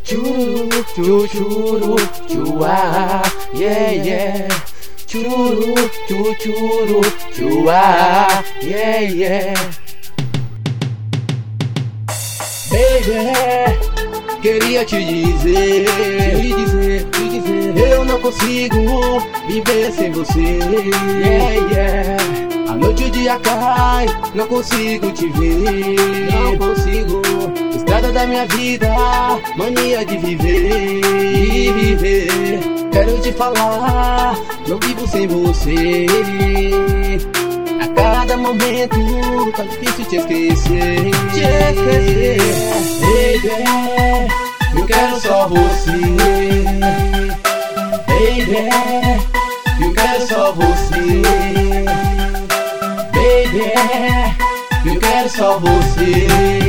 Churu, churu, chua, yeah, yeah. Churu, churu, chua, yeah, yeah. Baby, queria te dizer, eu não consigo viver sem você, yeah, yeah. A noite o dia cai, não consigo te ver, não consigo. Estrada da minha vida, mania de viver, quero te falar, não vivo sem você. A cada momento, tá difícil te esquecer, Baby, eu quero só você. Baby, eu quero só você. Baby, eu quero só você.